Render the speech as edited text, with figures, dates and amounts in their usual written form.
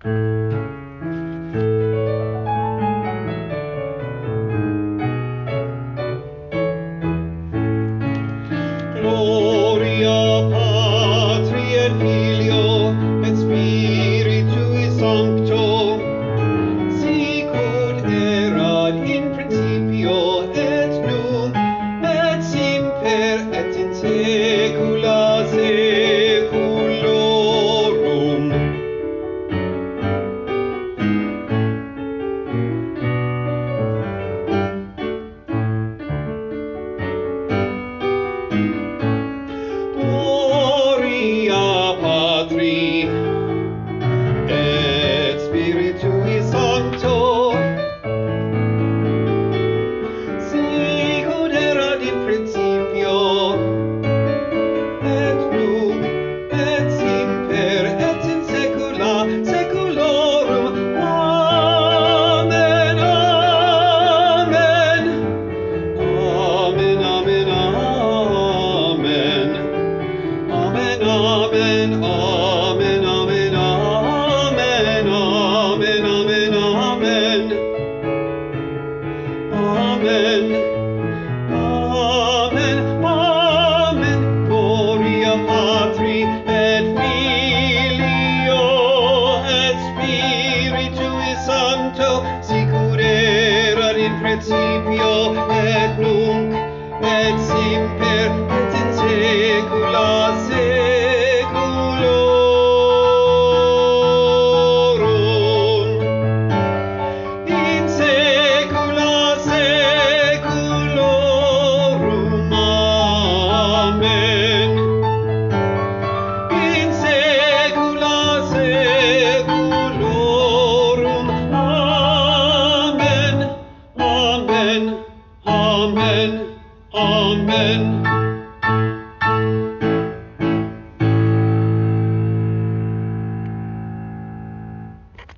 Gloria Patri et Filio et Spiritui Sancto, sicut erat in principio et nunc et semper et in saecula saeculorum. Gloria Patri et Spiritui Sancto, sicut erat in principio et nunc et semper et in saecula saeculorum. Amen. Amen. Amen. Amen. Amen. Amen, amen, amen, amen, amen, amen, amen, amen, amen, amen, Gloria Patri et Filio et Spiritui Sancto, sicut erat in principio et nunc et semper et in saecula saeculorum. In saecula saeculorum. Amen. In saecula saeculorum. Amen. Amen. Amen. Amen.